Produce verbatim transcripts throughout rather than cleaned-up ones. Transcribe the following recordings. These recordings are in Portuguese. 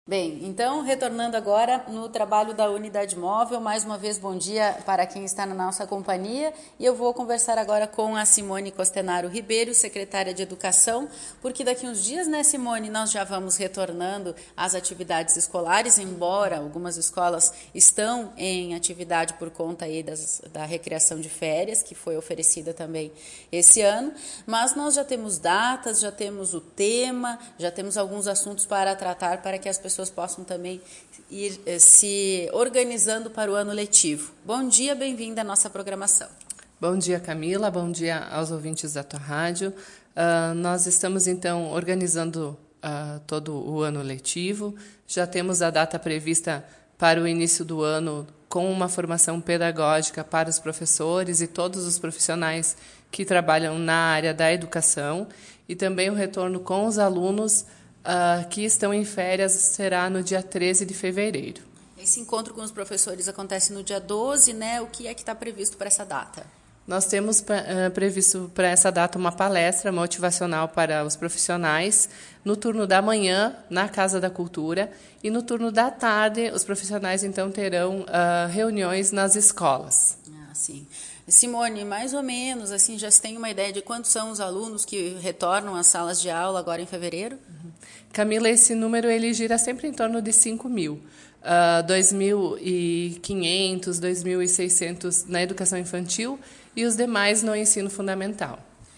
Bem, então, retornando agora no trabalho da Unidade Móvel, mais uma vez bom dia para quem está na nossa companhia, e eu vou conversar agora com a Simone Costenaro Ribeiro, secretária de Educação, porque daqui uns dias, né, Simone, nós já vamos retornando às atividades escolares, embora algumas escolas estão em atividade por conta aí das, da recreação de férias, que foi oferecida também esse ano, mas nós já temos datas, já temos o tema, já temos alguns assuntos para tratar para que as pessoas pessoas possam também ir eh, se organizando para o ano letivo. Bom dia, bem-vinda à nossa programação. Bom dia, Camila, bom dia aos ouvintes da tua rádio. Uh, nós estamos, então, organizando uh, todo o ano letivo. Já temos a data prevista para o início do ano com uma formação pedagógica para os professores e todos os profissionais que trabalham na área da educação, e também o retorno com os alunos Uh, que estão em férias será no dia treze de fevereiro. Esse encontro com os professores acontece no dia doze, né? O que é que está previsto para essa data? Nós temos uh, previsto para essa data uma palestra motivacional para os profissionais no turno da manhã, na Casa da Cultura, e no turno da tarde os profissionais então terão uh, reuniões nas escolas. Ah, sim. Simone, mais ou menos, assim, já se tem uma ideia de quantos são os alunos que retornam às salas de aula agora em fevereiro? Uhum. Camila, esse número ele gira sempre em torno de cinco mil. Uh, dois mil e quinhentos, dois mil e seiscentos na educação infantil e os demais no ensino fundamental.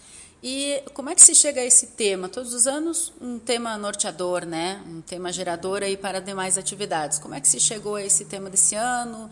E como é que se chega a esse tema? Todos os anos um tema norteador, né? Um tema gerador aí para demais atividades. Como é que se chegou a esse tema desse ano?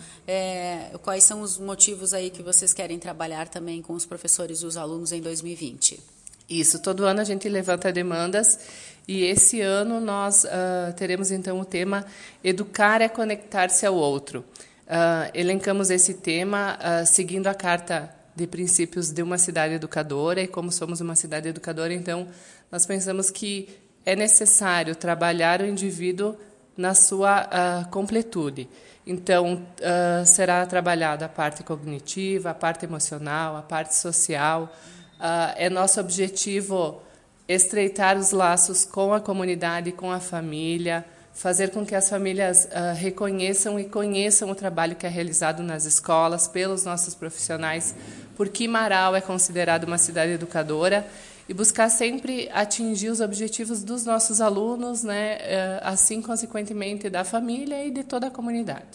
É, quais são os motivos aí que vocês querem trabalhar também com os professores e os alunos em dois mil e vinte? Isso, todo ano a gente levanta demandas e esse ano nós uh, teremos então o tema Educar é conectar-se ao outro. Uh, elencamos esse tema uh, seguindo a Carta de Princípios de uma Cidade Educadora, e como somos uma cidade educadora, então nós pensamos que é necessário trabalhar o indivíduo na sua uh, completude. Então, uh, será trabalhada a parte cognitiva, a parte emocional, a parte social. Uh, é nosso objetivo estreitar os laços com a comunidade, com a família, fazer com que as famílias uh, reconheçam e conheçam o trabalho que é realizado nas escolas pelos nossos profissionais, porque Marau é considerada uma cidade educadora, e buscar sempre atingir os objetivos dos nossos alunos, né, uh, assim, consequentemente, da família e de toda a comunidade.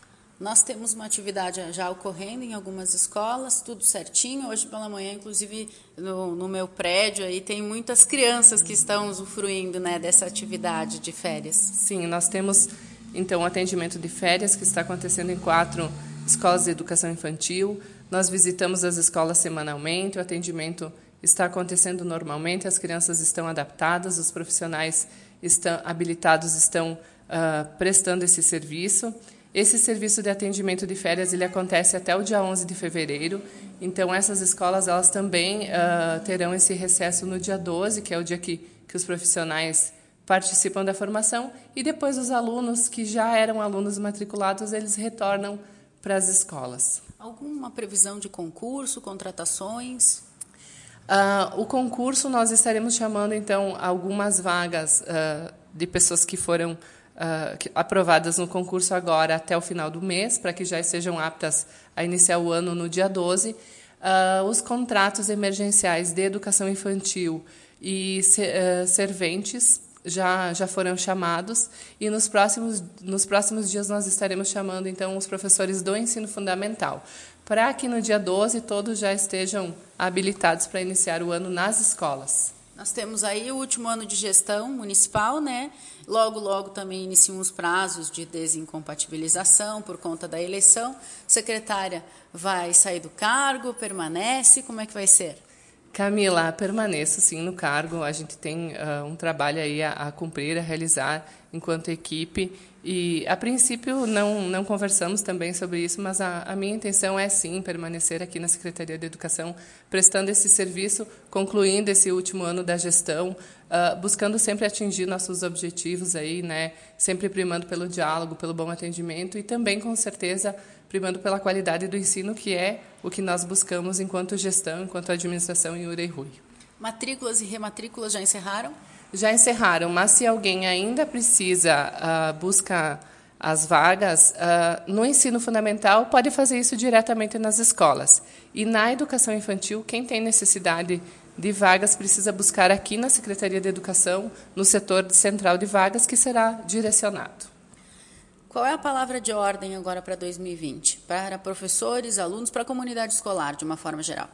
Nós temos uma atividade já ocorrendo em algumas escolas, tudo certinho. Hoje pela manhã, inclusive, no, no meu prédio, aí tem muitas crianças que estão usufruindo, né, dessa atividade de férias. Sim, nós temos, então, um atendimento de férias que está acontecendo em quatro escolas de educação infantil. Nós visitamos as escolas semanalmente, o atendimento está acontecendo normalmente, as crianças estão adaptadas, os profissionais estão habilitados estão uh, prestando esse serviço. Esse serviço de atendimento de férias ele acontece até o dia onze de fevereiro, então essas escolas elas também uh, terão esse recesso no dia doze, que é o dia que, que os profissionais participam da formação, e depois os alunos que já eram alunos matriculados, eles retornam para as escolas. Alguma previsão de concurso, contratações? Uh, o concurso nós estaremos chamando, então, algumas vagas uh, de pessoas que foram Uh, aprovadas no concurso agora até o final do mês, para que já estejam aptas a iniciar o ano no dia doze. Uh, os contratos emergenciais de educação infantil e se, uh, serventes já, já foram chamados, e nos próximos, nos próximos dias nós estaremos chamando então os professores do ensino fundamental, para que no dia doze todos já estejam habilitados para iniciar o ano nas escolas. Nós temos aí o último ano de gestão municipal, né? Logo, logo também iniciam os prazos de desincompatibilização por conta da eleição. Secretária vai sair do cargo, permanece, como é que vai ser? Camila, permaneço sim no cargo. A gente tem uh, um trabalho aí a, a cumprir, a realizar enquanto equipe. E, a princípio, não, não conversamos também sobre isso, mas a, a minha intenção é, sim, permanecer aqui na Secretaria de Educação, prestando esse serviço, concluindo esse último ano da gestão, uh, buscando sempre atingir nossos objetivos, aí, né, sempre primando pelo diálogo, pelo bom atendimento e também, com certeza, primando pela qualidade do ensino, que é o que nós buscamos enquanto gestão, enquanto administração em Urei Rui. Matrículas e rematrículas já encerraram? Já encerraram, mas se alguém ainda precisa uh, buscar as vagas, uh, no ensino fundamental pode fazer isso diretamente nas escolas. E na educação infantil, quem tem necessidade de vagas precisa buscar aqui na Secretaria de Educação, no setor central de vagas, que será direcionado. Qual é a palavra de ordem agora para dois mil e vinte? Para professores, alunos, para a comunidade escolar, de uma forma geral?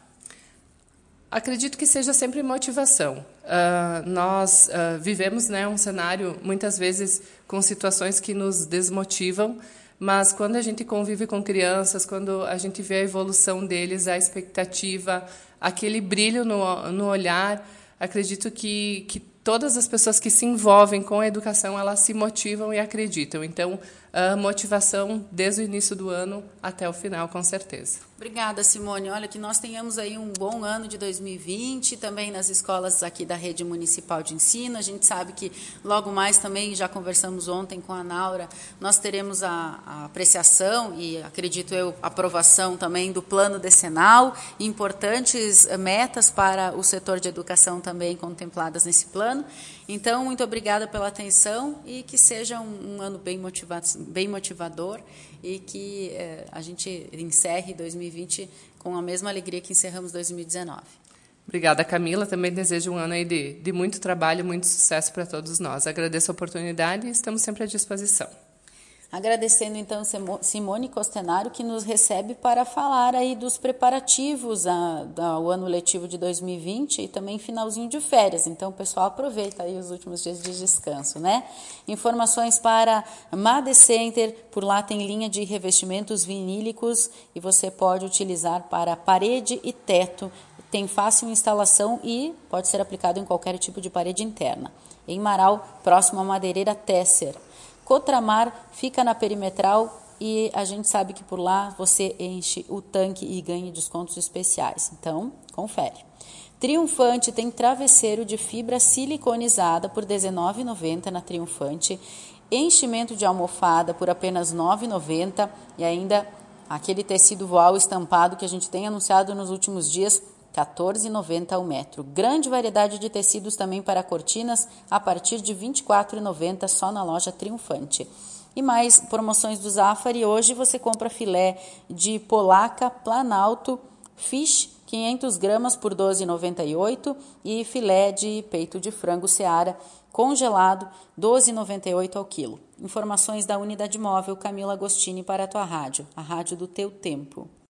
Acredito que seja sempre motivação. Uh, nós uh, vivemos, né, um cenário, muitas vezes, com situações que nos desmotivam, mas quando a gente convive com crianças, quando a gente vê a evolução deles, a expectativa, aquele brilho no, no olhar, acredito que, que todas as pessoas que se envolvem com a educação, elas se motivam e acreditam. Então, a motivação desde o início do ano até o final, com certeza. Obrigada, Simone. Olha, que nós tenhamos aí um bom ano de dois mil e vinte, também nas escolas aqui da Rede Municipal de Ensino. A gente sabe que logo mais também, já conversamos ontem com a Naura, nós teremos a, a apreciação e, acredito eu, aprovação também do plano decenal, importantes metas para o setor de educação também contempladas nesse plano. Então, muito obrigada pela atenção e que seja um, um ano bem, motiva bem motivador e que eh, a gente encerre dois mil e vinte com a mesma alegria que encerramos dois mil e dezenove. Obrigada, Camila. Também desejo um ano aí de, de muito trabalho, muito sucesso para todos nós. Agradeço a oportunidade e estamos sempre à disposição. Agradecendo, então, Simone Costenaro, que nos recebe para falar aí dos preparativos ao ano letivo de dois mil e vinte e também finalzinho de férias. Então, o pessoal aproveita aí os últimos dias de descanso, né? Informações para Made Center, por lá tem linha de revestimentos vinílicos e você pode utilizar para parede e teto. Tem fácil instalação e pode ser aplicado em qualquer tipo de parede interna. Em Marau, próximo à madeireira Tesser. Cotramar fica na Perimetral e a gente sabe que por lá você enche o tanque e ganha descontos especiais. Então, confere. Triunfante tem travesseiro de fibra siliconizada por dezenove reais e noventa centavos na Triunfante. Enchimento de almofada por apenas nove reais e noventa centavos e ainda aquele tecido voal estampado que a gente tem anunciado nos últimos dias, quatorze reais e noventa centavos ao metro. Grande variedade de tecidos também para cortinas a partir de vinte e quatro reais e noventa centavos só na loja Triunfante. E mais promoções do Zafari. Hoje você compra filé de polaca Planalto Fish quinhentas gramas por doze reais e noventa e oito centavos e filé de peito de frango Seara congelado doze reais e noventa e oito centavos ao quilo. Informações da Unidade Móvel Camila Agostini para a tua rádio, a rádio do teu tempo.